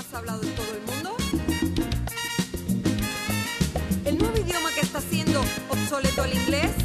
más hablado en todo el mundo? ¿El nuevo idioma que está haciendo obsoleto el inglés?